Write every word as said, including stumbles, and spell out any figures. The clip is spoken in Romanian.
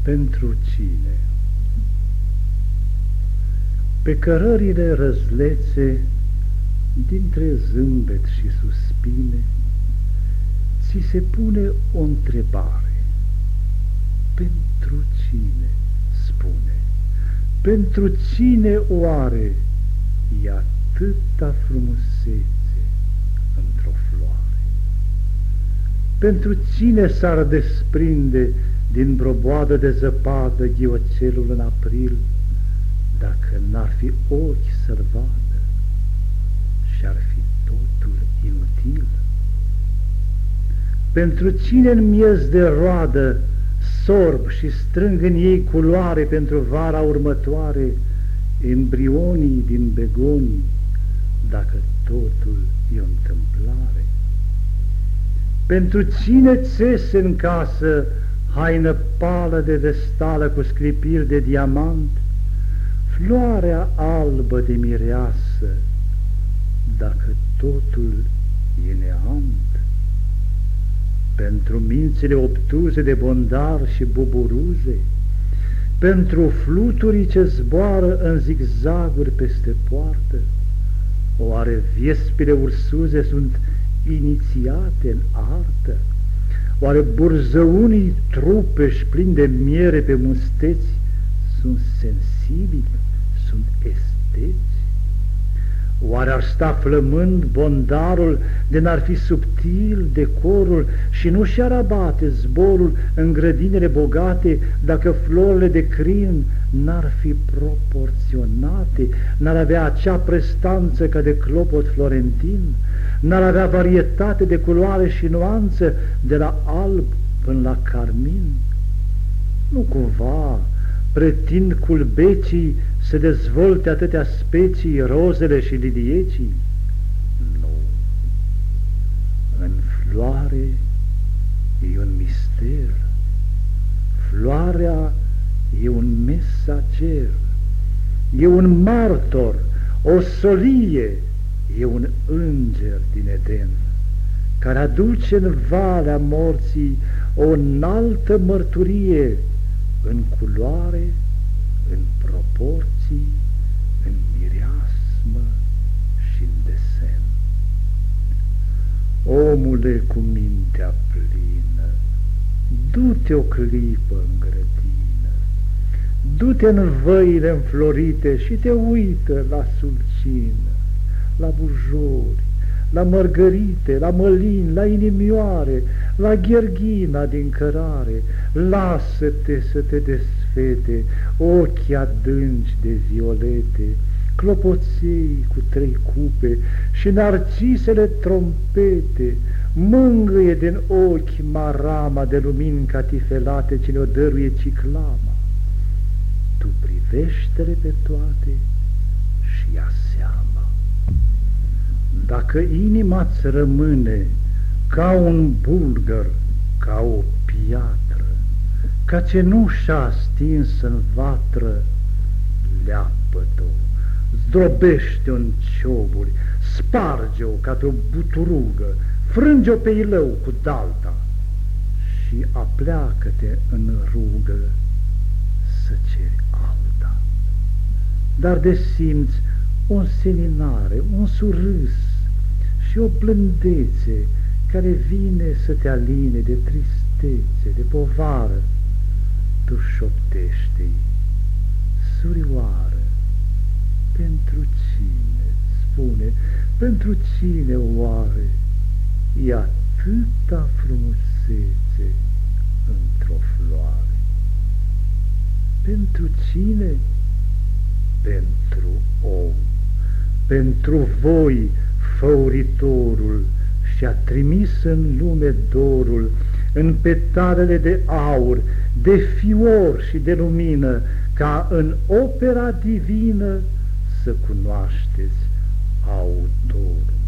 Pentru cine? Pe cărările răzlețe, dintre zâmbet și suspine, ți se pune o întrebare. Pentru cine, spune, pentru cine oare e atâta frumusețe într-o floare? Pentru cine s-ar desprinde din vreo boadă de zăpadă ghioțelul în april, dacă n-ar fi ochi să-l vadă și-ar fi totul inutil? Pentru cine în miez de roadă sorb și strâng în ei culoare pentru vara următoare embrionii din begonii, dacă totul e o întâmplare? Pentru cine țese în casă haină pală de vestală cu sclipiri de diamant, floarea albă de mireasă, dacă totul e neant? Pentru mințile obtuze de bondar și buburuze, pentru fluturii ce zboară în zigzaguri peste poartă, oare viespile ursuze sunt inițiate în artă? Oare burzăunii trupeși plini de miere pe musteți sunt sensibili, sunt esteți? Oare ar sta flămând bondarul de n-ar fi subtil decorul și nu și-ar abate zborul în grădinile bogate dacă florile de crin n-ar fi proporționate, n-ar avea acea prestanță ca de clopot florentin, n-ar avea varietate de culoare și nuanță de la alb până la carmin? Nu cumva pretind culbecii să dezvolte atâtea specii, rozele și liliecii? Nu. În floare e un mister. Floarea e un mesager, e un martor, o solie, e un înger din Eden, care aduce în valea morții o înaltă mărturie în culoare, în proporții, în mireasmă și în desen. Omule cu mintea plină, du-te o clipă în grădină, du-te în văile înflorite și te uită la sulcină, la bujori, la mărgărite, la mălini, la inimioare, la gherghina din cărare. Lasă-te să te desfete ochii adânci de violete, clopoței cu trei cupe și narcisele trompete. Mângâie din ochi marama de lumini catifelate ce ne-o dăruie ciclama. Tu privește-le pe toate și ia seama. Dacă inima-ți rămâne ca un bulgăr, ca o piatră, ca cenușa stins în vatră, leapă-te-o, zdrobește-o în cioburi, sparge-o ca pe o buturugă, frânge-o pe ilău cu dalta și apleacă-te în rugă să ceri alta. Dar de simți o înseninare, un surâs și o blândețe care vine să te aline de tristețe, de povară, tu șoptește-i: surioară, pentru cine, spune, pentru cine oare e atâta frumusețe într-o floare? Pentru cine? Pentru om, pentru voi făuritorul și-a trimis în lume dorul, în petalele de aur, de fior și de lumină, ca în opera divină să cunoașteți autorul.